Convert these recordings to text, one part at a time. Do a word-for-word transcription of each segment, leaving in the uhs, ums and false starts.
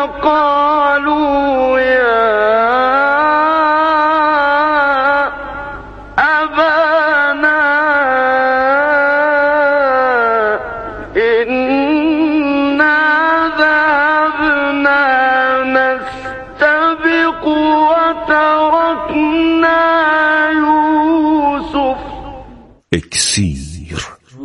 وقالوا يا أبانا إنا ذهبنا نستبق وتركنا يوسف. اکسیر.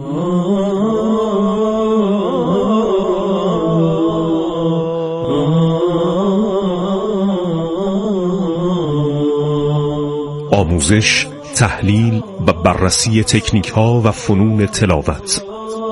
آموزش، تحلیل و بررسی تکنیک ها و فنون تلاوت.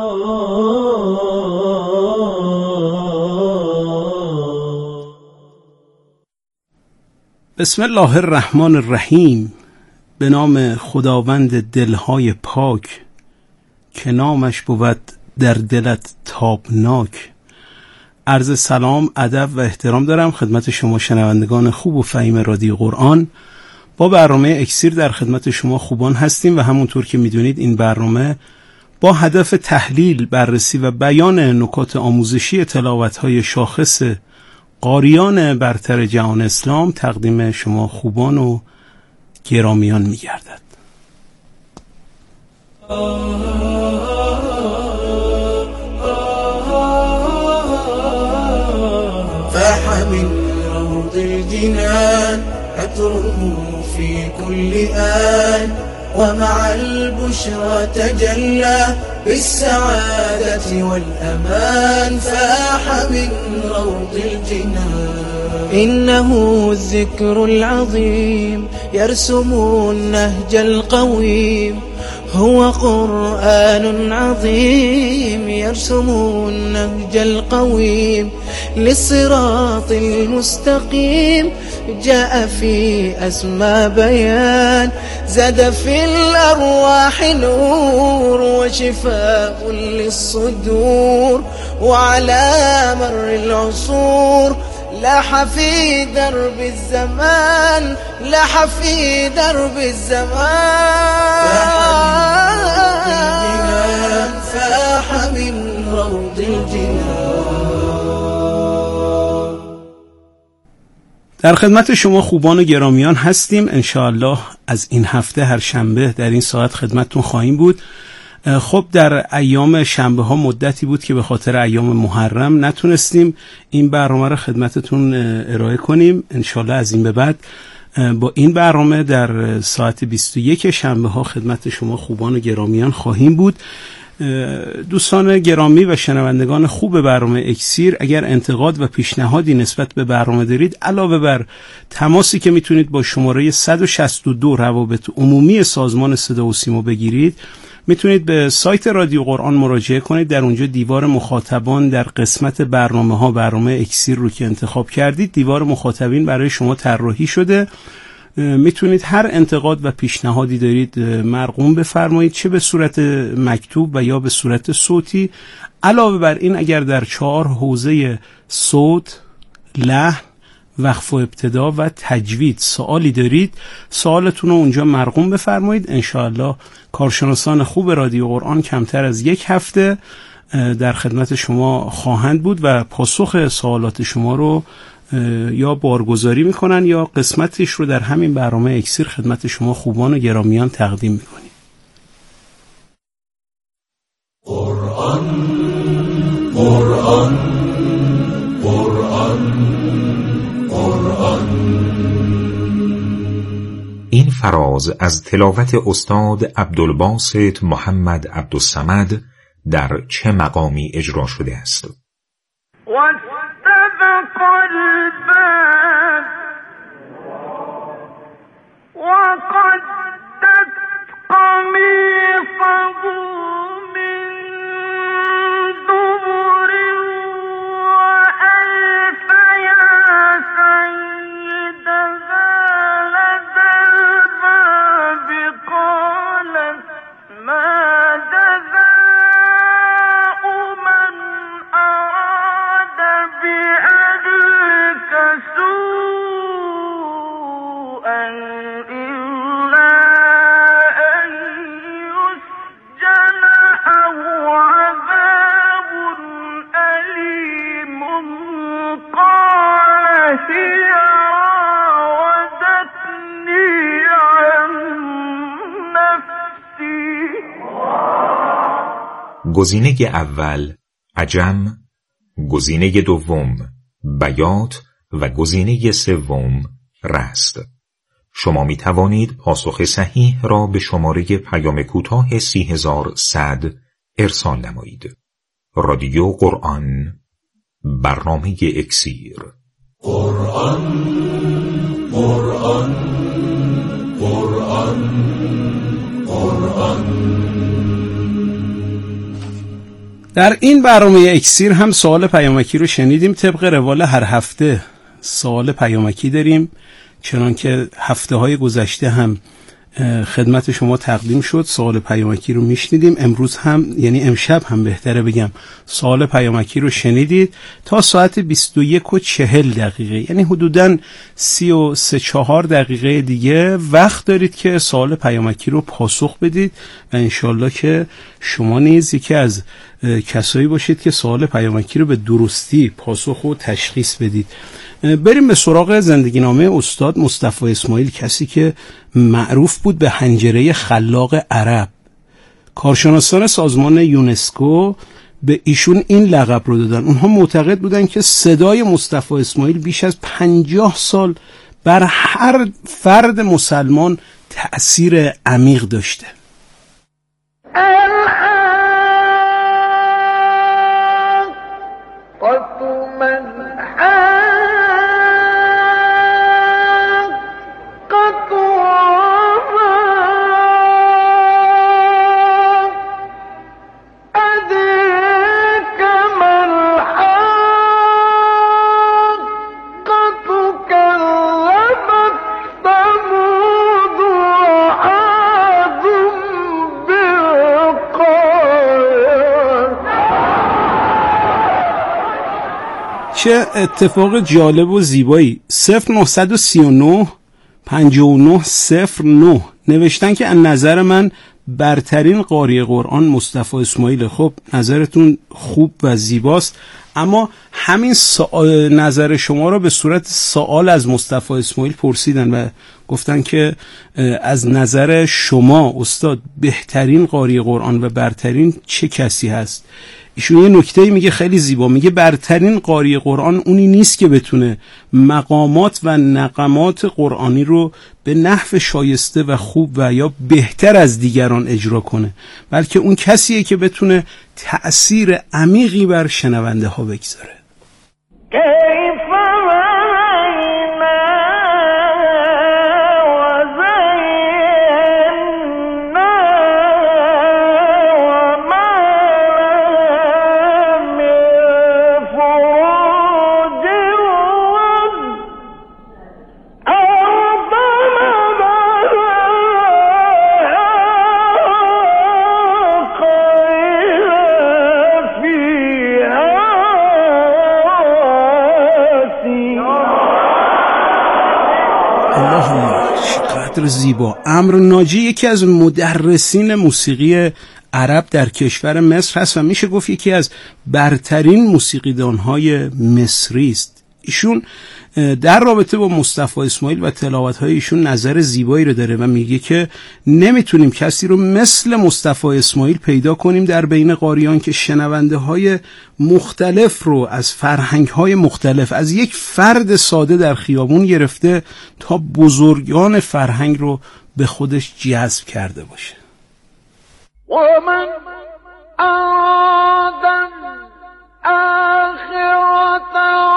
بسم الله الرحمن الرحیم. به نام خداوند دلهای پاک که نامش بود در دلت تابناک. عرض سلام، ادب و احترام دارم خدمت شما شنوندگان خوب و فهیم رادیو قرآن. با برنامه اکسیر در خدمت شما خوبان هستیم و همونطور که میدونید این برنامه با هدف تحلیل، بررسی و بیان نکات آموزشی تلاوت‌های شاخص قاریان برتر جهان اسلام تقدیم شما خوبان و گرامیان می‌گردد. فاح من روض الجنان عطره في كل آن ومع البشرى تجلى بالسعادة والأمان. فاح من روض الجنان إنه الذكر العظيم يرسم النهج القويم. هو قرآن عظيم يرسم النهج القويم للصراط المستقيم. جاء في أسمى بيان زاد في الأرواح نور وشفاء للصدور. وعلى مر العصور لاح في درب الزمان لاح في درب الزمان. فاح من روض الجنان. در خدمت شما خوبان و گرامیان هستیم. انشاءالله از این هفته هر شنبه در این ساعت خدمتتون خواهیم بود. خب در ایام شنبه ها مدتی بود که به خاطر ایام محرم نتونستیم این برنامه رو خدمتتون ارائه کنیم. انشالله از این به بعد با این برنامه در ساعت بیست و یک شنبه ها خدمت شما خوبان و گرامیان خواهیم بود. دوستان گرامی و شنوندگان خوب برنامه اکسیر، اگر انتقاد و پیشنهادی نسبت به برنامه دارید، علاوه بر تماسی که میتونید با شماره صد و شصت و دو روابط عمومی سازمان صدا و سیما بگیرید، میتونید به سایت رادیو قرآن مراجعه کنید. در اونجا دیوار مخاطبان در قسمت برنامه ها برنامه اکسیر رو که انتخاب کردید، دیوار مخاطبین برای شما طراحی شده. میتونید هر انتقاد و پیشنهادی دارید مرقوم بفرمایید، چه به صورت مکتوب و یا به صورت صوتی. علاوه بر این اگر در چهار حوزه صوت، لحن، وقف و ابتدا و تجوید سوالی دارید، سوالتون رو اونجا مرقوم بفرمایید. انشاءالله کارشناسان خوب رادیو قرآن کمتر از یک هفته در خدمت شما خواهند بود و پاسخ سوالات شما رو یا بارگذاری میکنن یا قسمتش رو در همین برنامه اکسیر خدمت شما خوبان و گرامیان تقدیم میکنیم. قرآن قرآن قرآن قرآن. این فراز از تلاوت استاد عبدالباسط محمد عبدالصمد در چه مقامی اجرا شده است؟ واستبق الباب وقدت قميصه من دبر وألف يا سيدها لدى الباب قالت ما جزاء من أراد بأهلك سوءا إلا أن يسجن گزینه اول عجم، گزینه دوم بیات و گزینه سوم رست. شما می توانید پاسخ صحیح را به شماره پیام کوتاه سی هزار و صد ارسال نمایید. رادیو قرآن، برنامه اکسیر. قرآن قرآن قرآن قرآن. در این برنامه اکسیر هم سوال پیامکی رو شنیدیم. طبق روال هر هفته سوال پیامکی داریم، چنان که هفته های گذشته هم خدمت شما تقدیم شد. سوال پیامکی رو میشنیدیم. امروز هم، یعنی امشب هم بهتره بگم، سوال پیامکی رو شنیدید. تا ساعت بیست و یک و چهل دقیقه، یعنی حدوداً سی و سه چهار دقیقه دیگه وقت دارید که سوال پیامکی رو پاسخ بدید و انشالله که شما نیز یکی از کسایی باشید که سوال پیامکی رو به درستی پاسخ و تشخیص بدید. بریم به سراغ زندگی نامه استاد مصطفی اسماعیل، کسی که معروف بود به حنجره خلاق عرب. کارشناسان سازمان یونسکو به ایشون این لقب رو دادن. اونها معتقد بودن که صدای مصطفی اسماعیل بیش از پنجاه سال بر هر فرد مسلمان تأثیر عمیق داشته. چه اتفاق جالب و زیبایی. صفر نهصد و سی و نه پنجاه و نه صفر نه نوشتن که از نظر من برترین قاری قرآن مصطفی اسماعیل. خب نظرتون خوب و زیباست، اما همین نظر شما را به صورت سوال از مصطفی اسماعیل پرسیدن و گفتن که از نظر شما استاد بهترین قاری قرآن و برترین چه کسی هست؟ ایشون یه نکته میگه خیلی زیبا، میگه برترین قاری قرآن اونی نیست که بتونه مقامات و نغمات قرآنی رو به نحو شایسته و خوب و یا بهتر از دیگران اجرا کنه، بلکه اون کسیه که بتونه تأثیر عمیقی بر شنونده ها بگذاره. زیبا. عمرو ناجی یکی از مدرسین موسیقی عرب در کشور مصر هست و میشه گفت یکی از برترین موسیقیدانهای مصری است. ایشون در رابطه با مصطفی اسماعیل و تلاوت‌های ایشون نظر زیبایی رو داره و میگه که نمیتونیم کسی رو مثل مصطفی اسماعیل پیدا کنیم در بین قاریان که شنونده‌های مختلف رو از فرهنگ‌های مختلف، از یک فرد ساده در خیابون گرفته تا بزرگان فرهنگ رو به خودش جذب کرده باشه. و من آدم آخرت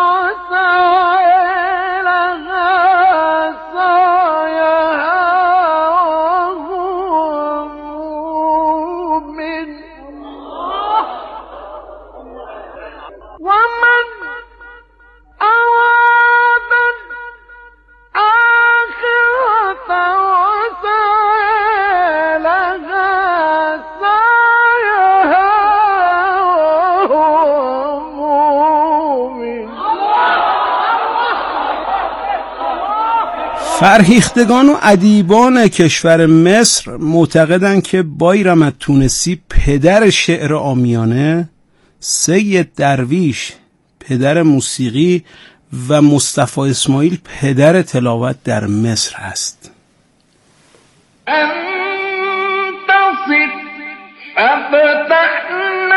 فرهیختگان و ادیبان کشور مصر معتقدند که بایرم تونسی پدر شعر عامیانه، سید درویش پدر موسیقی و مصطفی اسماعیل پدر تلاوت در مصر است. انتصر ففتحنا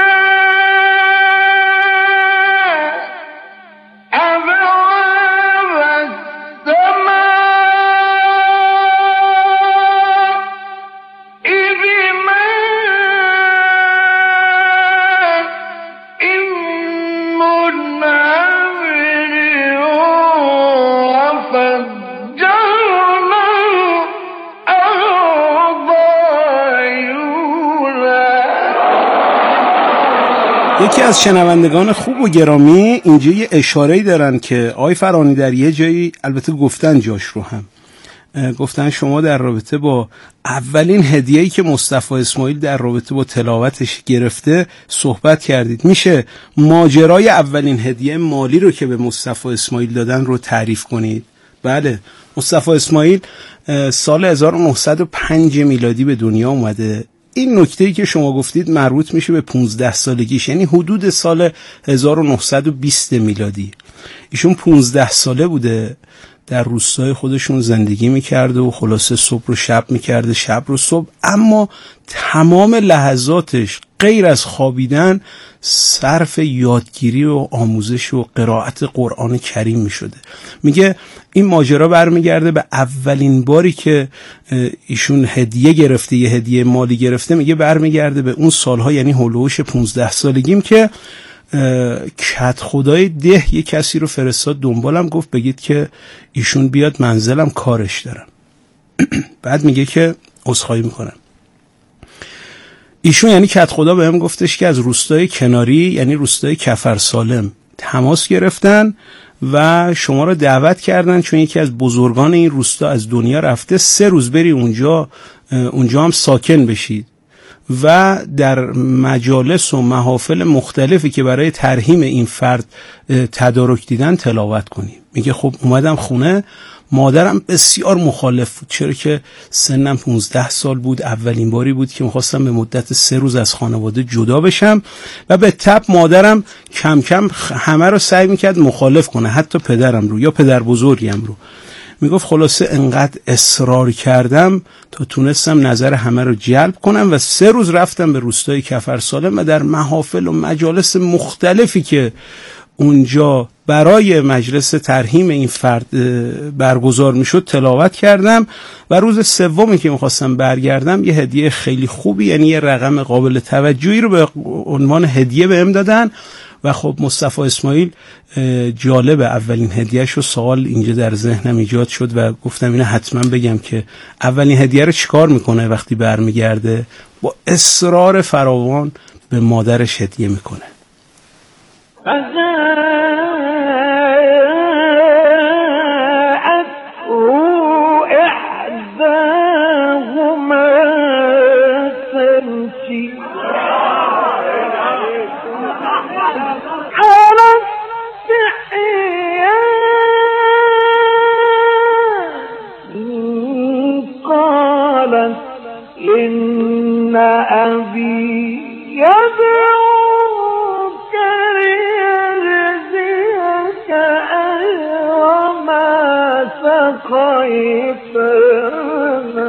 یکی از شنوندگان خوب و گرامی اینجا یه اشاره‌ای دارن که آقای فرانی در یه جایی، البته گفتن جاش رو هم گفتن، شما در رابطه با اولین هدیه‌ای که مصطفی اسماعیل در رابطه با تلاوتش گرفته صحبت کردید. میشه ماجرای اولین هدیه مالی رو که به مصطفی اسماعیل دادن رو تعریف کنید؟ بله، مصطفی اسماعیل سال هزار و نهصد و پنج میلادی به دنیا اومده. این نکته‌ای که شما گفتید مربوط میشه به پانزده سالگیش، یعنی حدود سال هزار و نهصد و بیست میلادی. ایشون پانزده ساله بوده، در روستای خودشون زندگی میکرده و خلاصه صبح رو شب میکرده، شب رو صبح، اما تمام لحظاتش غیر از خوابیدن صرف یادگیری و آموزش و قرائت قرآن کریم میشده. میگه این ماجرا برمیگرده به اولین باری که ایشون هدیه گرفته، یه هدیه مالی گرفته. میگه برمیگرده به اون سالها، یعنی هولوش پانزده سالگیم، که کت خدای ده یه کسی رو فرستاد دنبالم، گفت بگید که ایشون بیاد منزلم، کارش دارم. بعد میگه که عذرخواهی میکنم. ایشون یعنی کت خدا بهم گفتش که از روستای کناری، یعنی روستای کفر سالم، تماس گرفتن و شما رو دعوت کردن، چون یکی از بزرگان این روستا از دنیا رفته، سه روز بری اونجا، اونجا هم ساکن بشید و در مجالس و محافل مختلفی که برای ترحیم این فرد تدارک دیدن تلاوت کنیم. میگه خب اومدم خونه، مادرم بسیار مخالف بود، چرا که سنم پانزده سال بود، اولین باری بود که میخواستم به مدت سه روز از خانواده جدا بشم و به تب مادرم کم کم همه رو سعی میکرد مخالف کنه، حتی پدرم رو یا پدر بزرگم رو. میگفت خلاصه انقدر اصرار کردم تا تونستم نظر همه رو جلب کنم و سه روز رفتم به روستای کفر سالم و در محافل و مجالس مختلفی که اونجا برای مجلس ترحیم این فرد برگزار میشد تلاوت کردم و روز سومی که میخواستم برگردم یه هدیه خیلی خوبی، یعنی یه رقم قابل توجهی رو به عنوان هدیه بهم دادن. و خب مصطفی اسماعیل جالب، اولین هدیهش و سوال اینجا در ذهنم ایجاد شد و گفتم اینو حتما بگم که اولین هدیه رو چیکار میکنه وقتی برمیگرده؟ با اصرار فراوان به مادرش هدیه میکنه. إن أبي يدعوك ليجزيك أجر ما سقيتنا.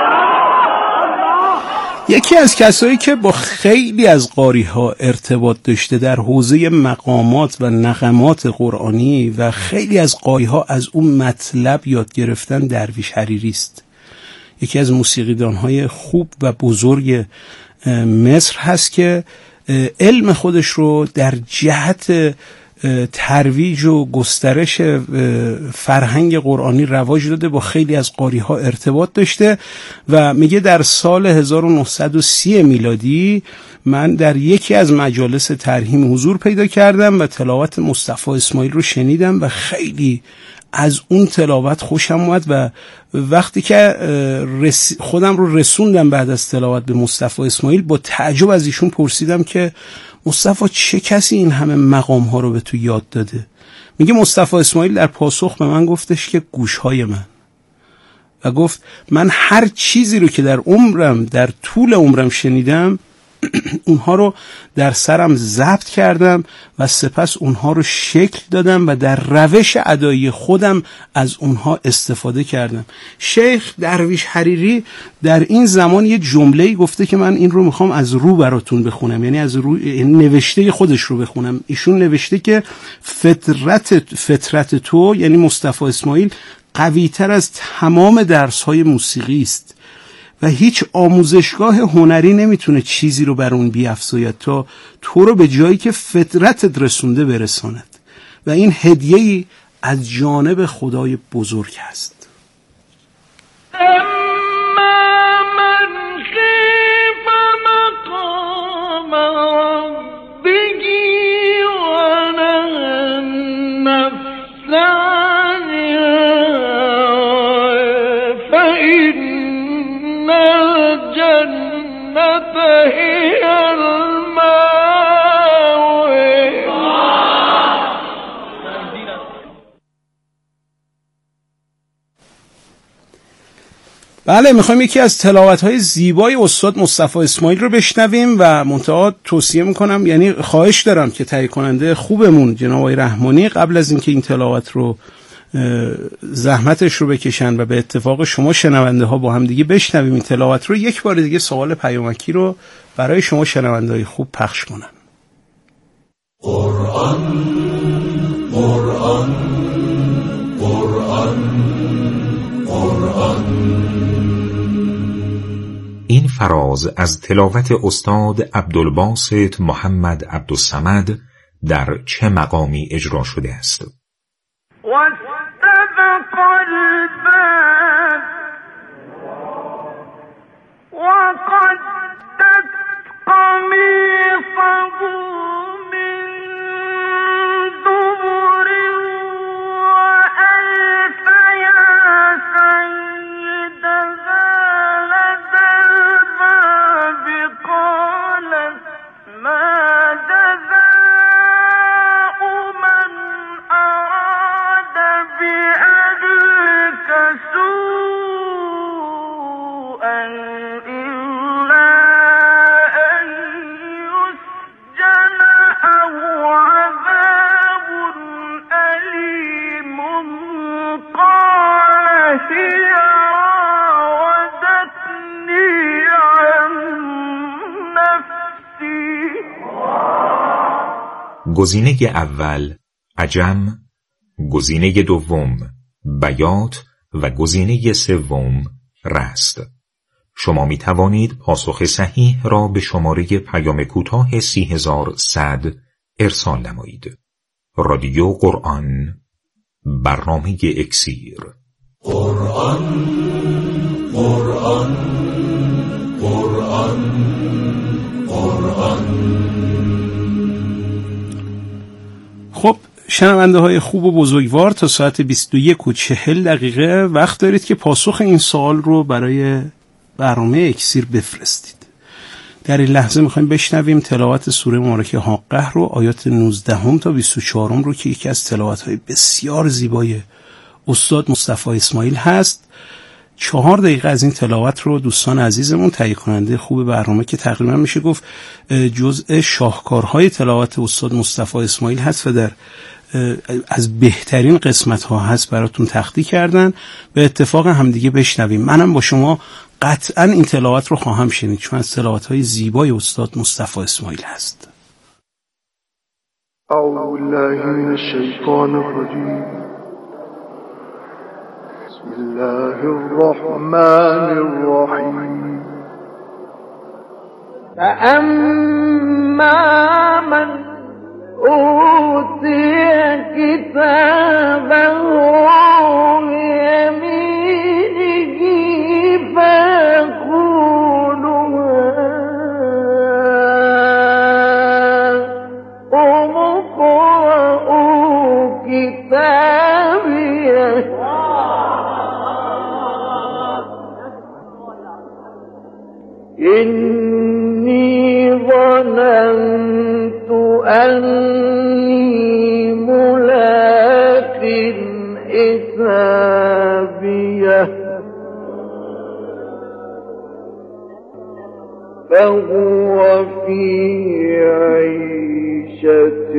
یکی از کسایی که با خیلی از قاری ها ارتباط داشته در حوزه مقامات و نغمات قرآنی و خیلی از قاری ها از اون مطلب یاد گرفتن، درویش حریری است. یکی از موسیقیدان های خوب و بزرگ مصر هست که علم خودش رو در جهت ترویج و گسترش فرهنگ قرآنی رواج داده، با خیلی از قاری ها ارتباط داشته و میگه در سال هزار و نهصد و سی میلادی من در یکی از مجالس ترحیم حضور پیدا کردم و تلاوت مصطفی اسماعیل رو شنیدم و خیلی از اون تلاوت خوشم اومد و وقتی که خودم رو رسوندم بعد از تلاوت به مصطفی اسماعیل، با تعجب از ایشون پرسیدم که مصطفی چه کسی این همه مقام ها رو به تو یاد داده؟ میگه مصطفی اسماعیل در پاسخ به من گفتش که گوشهای من، و گفت من هر چیزی رو که در عمرم در طول عمرم شنیدم اونها رو در سرم ضبط کردم و سپس اونها رو شکل دادم و در روش ادایی خودم از اونها استفاده کردم. شیخ درویش حریری در این زمان یه جمله‌ای گفته که من این رو میخوام از رو براتون بخونم، یعنی از رو نوشته خودش رو بخونم. ایشون نوشته که فطرت فطرت تو، یعنی مصطفی اسماعیل، قوی‌تر از تمام درس‌های موسیقی است و هیچ آموزشگاه هنری نمیتونه چیزی رو بر اون بیافزاید تا تو رو به جایی که فطرتت رسونده برساند و این هدیه‌ای از جانب خدای بزرگ است. اما من خیف مقام ربه فإن الجنة هي المأوى. بله، میخوایم یکی از تلاوت‌های زیبای استاد مصطفی اسماعیل رو بشنویم و منتها توصیه میکنم، یعنی خواهش دارم که تهیه کننده خوبمون جناب آقای رحمانی قبل از اینکه این تلاوت رو زحمتش رو بکشن و به اتفاق شما شنونده ها با هم دیگه بشنویم این تلاوت رو، یک بار دیگه سوال پیامکی رو برای شما شنونده های خوب پخش کنن. قرآن قرآن قرآن قرآن. این فراز از تلاوت استاد عبدالباسط محمد عبدالصمد در چه مقامی اجرا شده است؟ واستبق الباب وقدت قميصه من دبر وألف يا سيدها لدى الباب قالت ما جزاء من أراد بأهلك سوءا إلا أن يسجن أو عذاب أليم. قال هي راودتني عن نفسي. گزینه اول عجم، گزینه دوم بیات و گزینه سوم رست. شما می توانید پاسخ صحیح را به شماره پیام کوتاه سی هزار و صد ارسال نمایید. رادیو قرآن، برنامه اکسیر. قرآن قرآن قرآن قرآن. خب شنونده های خوب و بزرگوار، تا ساعت بیست و یک و چهل دقیقه وقت دارید که پاسخ این سوال رو برای برنامه اکسیر بفرستید. در این لحظه میخوایم بشنویم تلاوت سوره مبارکه حاقه رو، آیات نوزده تا بیست و چهار رو که یکی از تلاوت های بسیار زیبای استاد مصطفی اسماعیل هست. چهار دقیقه از این تلاوت رو دوستان عزیزمون تهیه کننده خوب برنامه که تقریبا میشه گفت جزء شاهکارهای تلاوت استاد مصطفی اسماعیل هست و در از بهترین قسمت ها هست براتون تختی کردن. به اتفاق همدیگه بشنویم. منم با شما قطعا این تلاوت رو خواهم شنید چون از تلاوت های زیبای استاد مصطفی اسماعیل هست. اعوذ بالله من الشیطان الرجیم. بسم الله الرحمن الرحیم. فأما من أوتي كتابه بيمينه فيقول هاؤم اقرءوا كتابيه إني ظننت أني ملاق حسابيه فهو في عيشة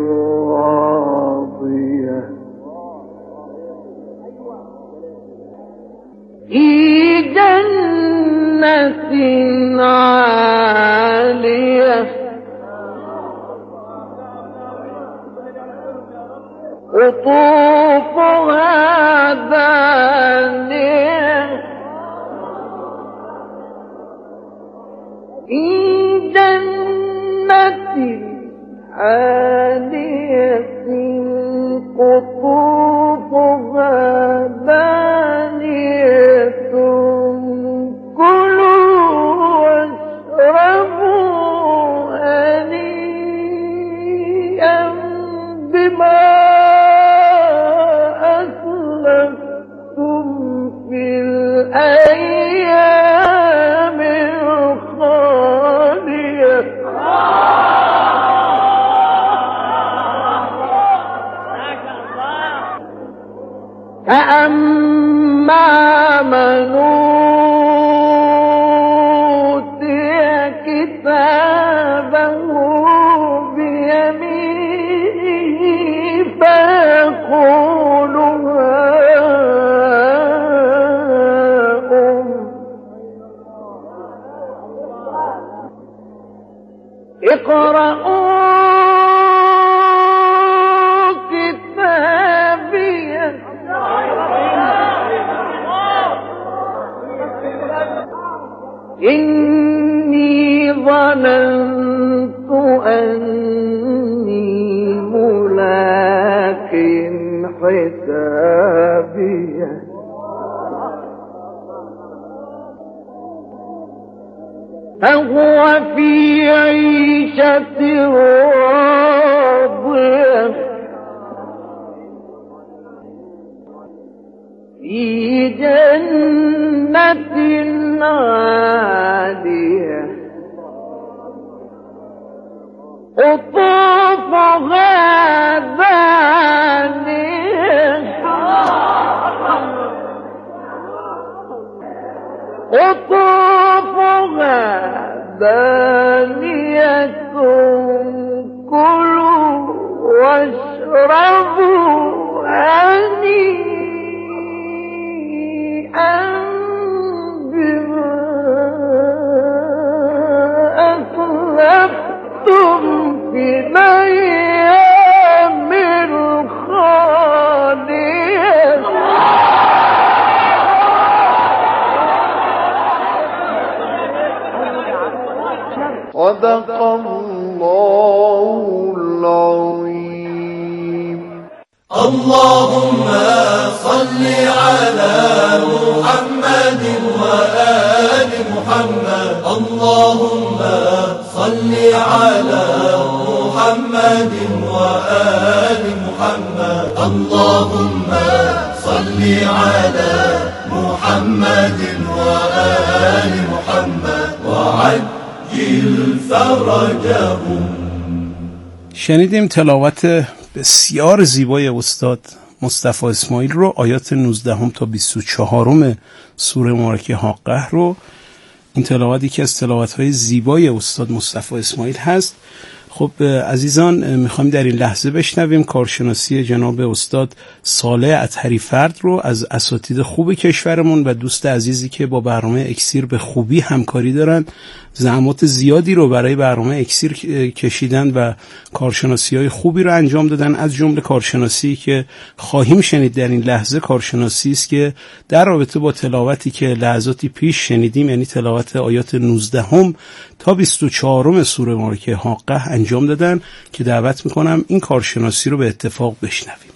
راضية في جنة عالية قطوفها دانية في جنة عالية قطوفها دانية كلوا واشربوا اقرأوا كتابيه إني ظننت أني ملاق حسابيه فهو في عيشة راضية في جنة عالية قطوفها دانية قطوفها دانية كلوا واشربوا هنيئا بما أسلفتم في الأيام الخالية صدق الله العظيم. اللهم صل على محمد وآل محمد. اللهم صل على محمد وآل محمد. اللهم صل على محمد وآل محمد وعجل فرجهم. شنیدیم تلاوت بسیار زیبای استاد مصطفی اسماعیل رو، آیات نوزده تا بیست و چهار سوره مبارکه حاقه رو. این تلاوت یکی از تلاوت‌های زیبای استاد مصطفی اسماعیل هست. خب عزیزان، میخوایم در این لحظه بشنویم کارشناسی جناب استاد صالح اطهری فرد رو از اساتید خوب کشورمون و دوست عزیزی که با برنامه اکسیر به خوبی همکاری دارن، زحمات زیادی رو برای برنامه اکسیر کشیدن و کارشناسی‌های خوبی رو انجام دادن. از جمله کارشناسی که خواهیم شنید در این لحظه کارشناسی است که در رابطه با تلاوتی که لحظاتی پیش شنیدیم، یعنی تلاوت آیات نوزده تا بیست و چهار سوره مبارکه حاقه انجام دادن که دعوت میکنم این کارشناسی رو به اتفاق بشنویم.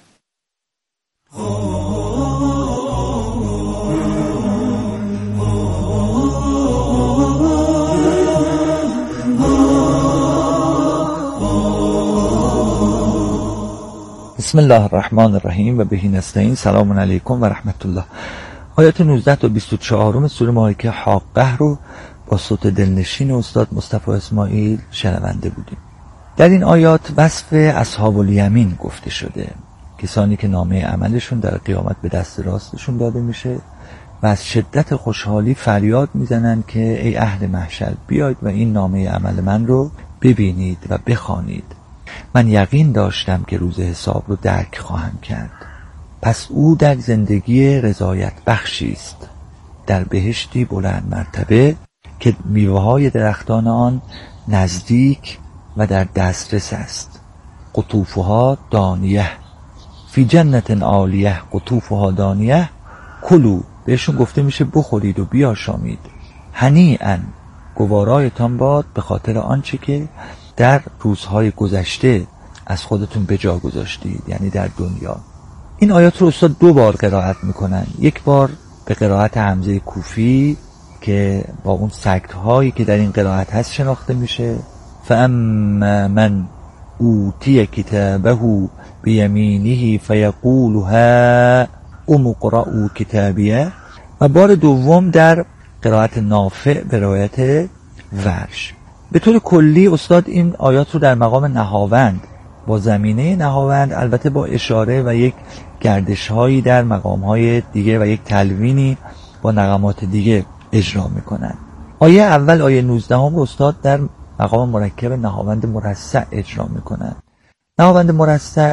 بسم الله الرحمن الرحیم و بهی نستعین. سلام علیکم و رحمت الله. آیات نوزده تا بیست و چهار سوره مبارکه حاقه رو با صوت دلنشین استاد مصطفی اسماعیل شنونده بودیم. در این آیات وصف اصحاب الیمین گفته شده، کسانی که نامه عملشون در قیامت به دست راستشون داده میشه و از شدت خوشحالی فریاد میزنن که ای اهل محشر بیاید و این نامه عمل من رو ببینید و بخوانید. من یقین داشتم که روز حساب رو درک خواهم کرد. پس او در زندگی رضایت بخشی است، در بهشتی بلند مرتبه که میوه‌های درختان آن نزدیک و در دسترس است. قطوفها دانیه فی جنت عالیه. قطوفها دانیه کلو، بهشون گفته میشه بخورید و بیاشامید. هنیئا، گوارایتان باد به خاطر آنچه که در روزهای گذشته از خودتون به جا گذاشتید، یعنی در دنیا. این آیات رو استاد دو بار قرائت میکنن. یک بار به قرائت حمزه کوفی که با اون سکت هایی که در این قرائت هست شناخته میشه. فاما من اوتی کتابه بیمینه فیقول ها اقرؤوا کتابیه. و بار دوم در قرائت نافع به روایت ورش. به طور کلی استاد این آیات رو در مقام نهاوند، با زمینه نهاوند، البته با اشاره و یک گردش هایی در مقام های دیگه و یک تلوینی با نغمات دیگه اجرا میکنن. آیه اول، آیه نوزده هم استاد در مقام مرکب نهاوند مرصع اجرا میکنن. نهاوند مرصع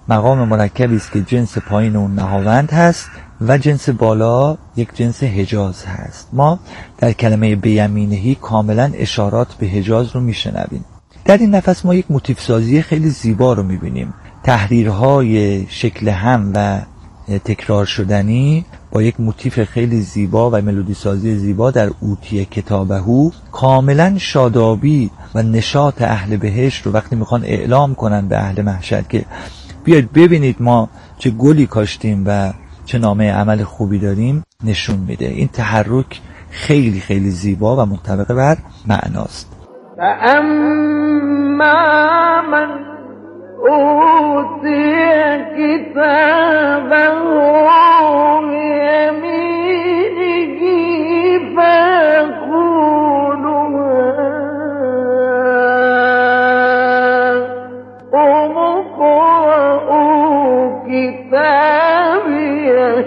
مقام مرکبی است که جنس پایین اون نهاوند هست و جنس بالا یک جنس حجاز هست. ما در کلمه بیمینهی کاملا اشارات به حجاز رو میشنویم. در این نفس ما یک موتیف سازی خیلی زیبا رو میبینیم. تحریرهای شکل هم و تکرار شدنی با یک موتیف خیلی زیبا و ملودی سازی زیبا در اوتی کتابهو کاملا شادابی و نشاط اهل بهشت رو وقتی میخوان اعلام کنن به اهل محشر که بیاید ببینید ما چه گلی کاشتیم و چه نامه عمل خوبی داریم نشون میده. این تحرک خیلی خیلی زیبا و منطبق بر معناست. فأما من أوتي كتابه بيمينه فيقول هاؤم اقرءوا كتابيه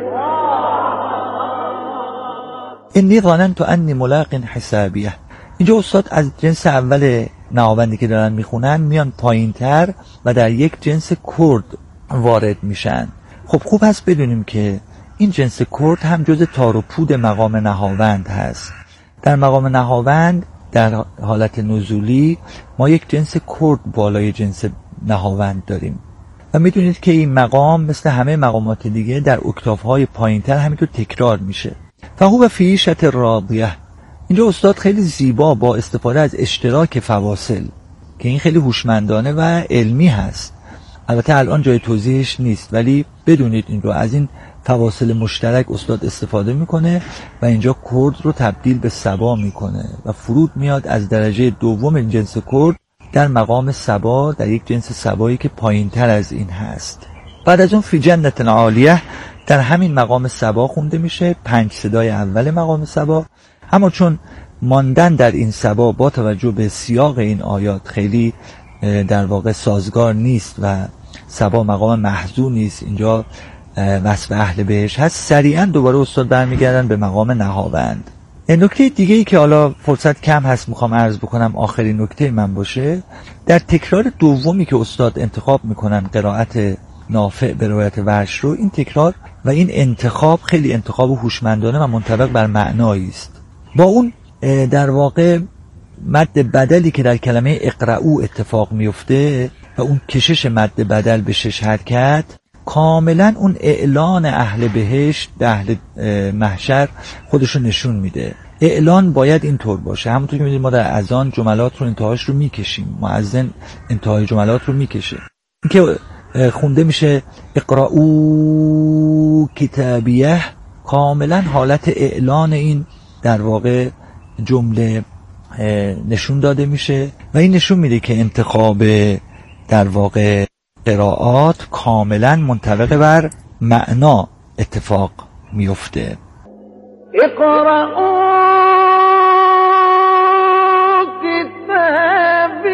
انی ظننت انی ملاق حسابیه. اینجا استاد از جنس اول نهاوندی که دارن میخونن میان پایین تر و در یک جنس کرد وارد میشن. خب خوب هست بدونیم که این جنس کرد هم جز تار و پود مقام نهاوند هست. در مقام نهاوند در حالت نزولی ما یک جنس کرد بالای جنس نهاوند داریم و میدونید که این مقام مثل همه مقامات دیگه در اکتافهای پایین تر همینطور تکرار میشه. فهو فی عیشة راضیه. اینجا استاد خیلی زیبا با استفاده از اشتراک فواصل که این خیلی هوشمندانه و علمی هست، البته الان جای توضیحش نیست ولی بدونید این رو، از این فواصل مشترک استاد استفاده میکنه و اینجا کرد رو تبدیل به سبا میکنه و فرود میاد از درجه دوم جنس کرد در مقام سبا، در یک جنس سبایی که پایین تر از این هست. بعد از اون فی جنت عالیه در همین مقام سبا خونده میشه، پنج صدای اول مقام سبا. اما چون ماندن در این سبا با توجه به سیاق این آیات خیلی در واقع سازگار نیست و سبا مقام محذو نیست، اینجا وصف اهل بهشت هست، سریعا دوباره استاد برمیگردن به مقام نهاوند. نکته دیگه ای که حالا فرصت کم هست میخوام عرض بکنم، آخرین نکته من باشه، در تکرار دومی که استاد انتخاب میکنن قرائت نافع به روایت ورش رو، این تکرار و این انتخاب خیلی انتخاب هوشمندانه و منطبق بر معنایی است. با اون در واقع مد بدلی که در کلمه اقرأو اتفاق میفته و اون کشش مد بدل به شش حرکت، کاملا اون اعلان اهل بهشت به اهل محشر خودشو نشون میده. اعلان باید اینطور باشه، همونطور که میدونید ما در اذان جملات رو انتهاش رو میکشیم، مؤذن انتهای جملات رو میکشه. این که خونده میشه اقرأو کتابیه، کاملا حالت اعلان این در واقع جمله نشون داده میشه و این نشون میده که انتخاب در واقع قرائات کاملا منطبق بر معنا اتفاق میفته. اقرأوا